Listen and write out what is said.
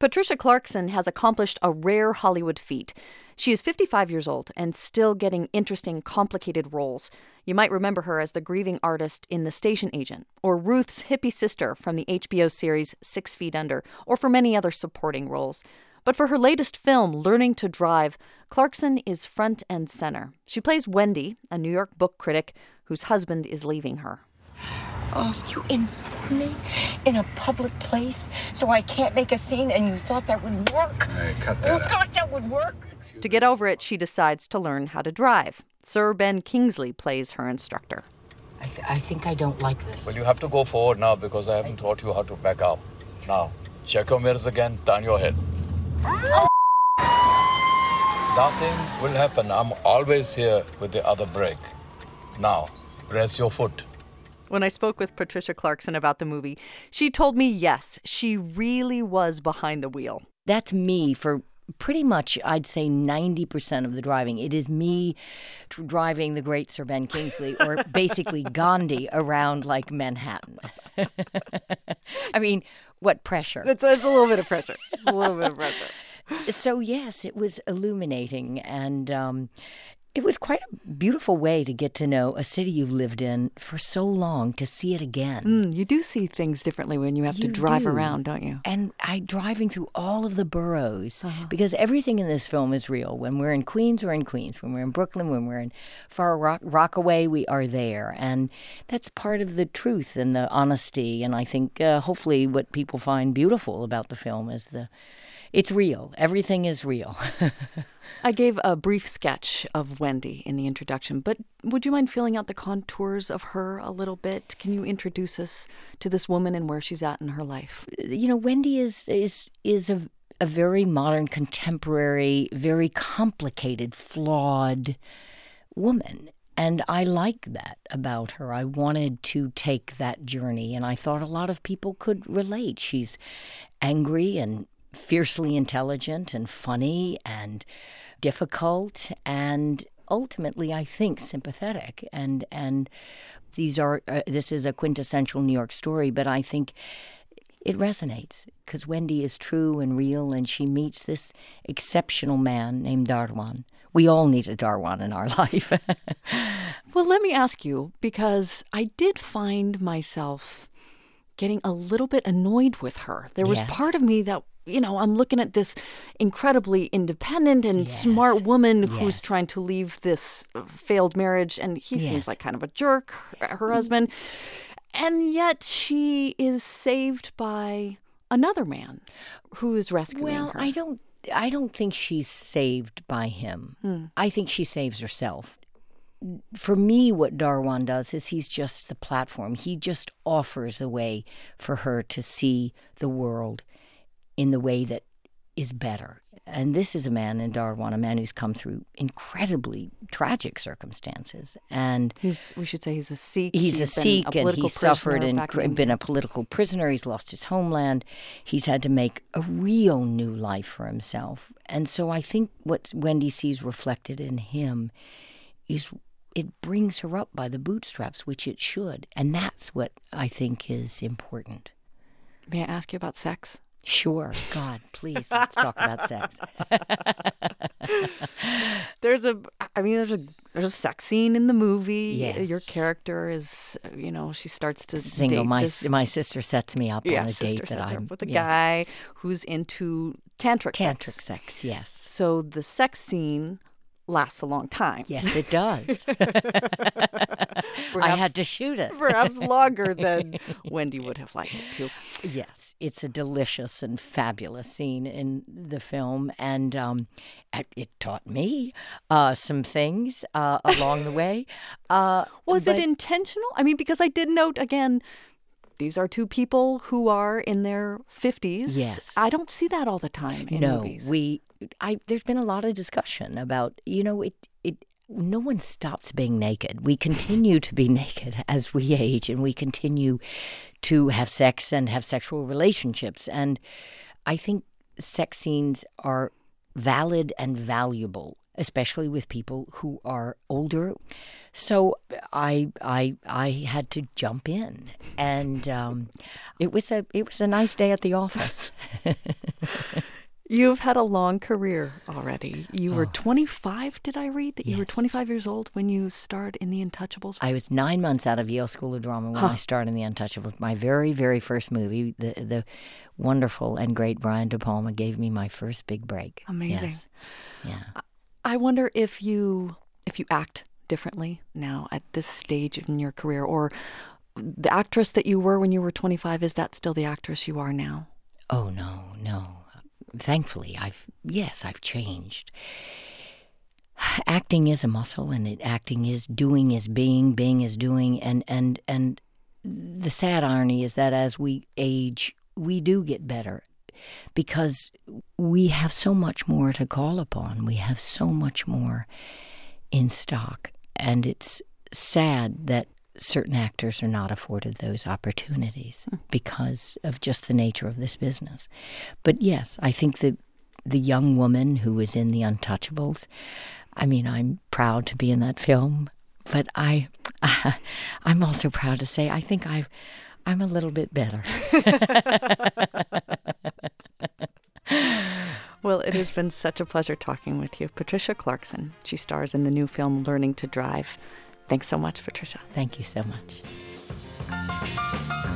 Patricia Clarkson has accomplished a rare Hollywood feat. She is 55 years old and still getting interesting, complicated roles. You might remember her as the grieving artist in The Station Agent, or Ruth's hippie sister from the HBO series 6 Feet Under, or for many other supporting roles. But for her latest film, Learning to Drive, Clarkson is front and center. She plays Wendy, a New York book critic whose husband is leaving her. Oh, you informed me in a public place so I can't make a scene, and you thought that would work? Hey, cut that out. You thought that would work? To get over it, she decides to learn how to drive. Sir Ben Kingsley plays her instructor. I think I don't like this. Well, you have to go forward now because I haven't taught you how to back up. Now, check your mirrors again, turn your head. Nothing will happen. I'm always here with the other brake. Now, press your foot. When I spoke with Patricia Clarkson about the movie, she told me yes, she really was behind the wheel. That's me for pretty much, I'd say 90% of the driving. It is me driving the great Sir Ben Kingsley, or basically Gandhi, around like Manhattan. I mean, what pressure? It's a little bit of pressure. It's a little bit of pressure. So yes, it was illuminating, and it was quite a beautiful way to get to know a city you've lived in for so long, to see it again. You do see things differently when you have to drive around, don't you? And driving through all of the boroughs, because everything in this film is real. When we're in Queens, we're in Queens. When we're in Brooklyn, when we're in Far Rockaway, we are there. And that's part of the truth and the honesty. And I think hopefully what people find beautiful about the film is it's real. Everything is real. I gave a brief sketch of Wendy in the introduction, but would you mind filling out the contours of her a little bit? Can you introduce us to this woman and where she's at in her life? You know, Wendy is a very modern, contemporary, very complicated, flawed woman. And I like that about her. I wanted to take that journey, and I thought a lot of people could relate. She's angry and fiercely intelligent and funny and difficult and ultimately, I think, sympathetic. And this is a quintessential New York story, but I think it resonates because Wendy is true and real, and she meets this exceptional man named Darwan. We all need a Darwan in our life. Well, let me ask you, because I did find myself getting a little bit annoyed with her. There was part of me that, I'm looking at this incredibly independent and smart woman who's trying to leave this failed marriage, and he seems like kind of a jerk, her husband. And yet she is saved by another man who is rescuing her. Well, I don't think she's saved by him. I think she saves herself. For me, what Darwan does is he's just the platform. He just offers a way for her to see the world in the way that is better. And this is a man in Darwan, a man who's come through incredibly tragic circumstances. And we should say he's a Sikh. He's a Sikh, and he's suffered and been a political prisoner. He's lost his homeland. He's had to make a real new life for himself. And so I think what Wendy sees reflected in him is it brings her up by the bootstraps, which it should. And that's what I think is important. May I ask you about sex? Sure. God, please, let's talk about sex. There's a sex scene in the movie. Yes. Your character is, she starts to single. date My sister sets me up on a date that I'm with a guy who's into tantric sex. Yes. So the sex scene lasts a long time. Yes, it does. I had to shoot it. Perhaps longer than Wendy would have liked it to. Yes, it's a delicious and fabulous scene in the film, and it taught me some things along the way. Was it intentional? I mean, because I did note, again, these are two people who are in their 50s. Yes. I don't see that all the time in movies. There's been a lot of discussion about, no one stops being naked. We continue to be naked as we age, and we continue to have sex and have sexual relationships. And I think sex scenes are valid and valuable, especially with people who are older. So I had to jump in, and it was a nice day at the office. You've had a long career already. You were 25, did I read? That you were 25 years old when you starred in The Untouchables? I was 9 months out of Yale School of Drama when I starred in The Untouchables. My very, very first movie, the wonderful and great Brian De Palma gave me my first big break. Amazing. Yes. Yeah. I wonder if you act differently now at this stage in your career, or the actress that you were when you were 25, is that still the actress you are now? Oh, no. Thankfully, I've changed. Acting is a muscle, and acting is doing, is being is doing, and the sad irony is that as we age, we do get better because we have so much more to call upon. We have so much more in stock, and it's sad that certain actors are not afforded those opportunities because of just the nature of this business. But yes, I think that the young woman who was in The Untouchables, I mean, I'm proud to be in that film, but I'm also proud to say I think I'm a little bit better. Well, it has been such a pleasure talking with you. Patricia Clarkson. She stars in the new film Learning to Drive. Thanks so much, Patricia. Thank you so much.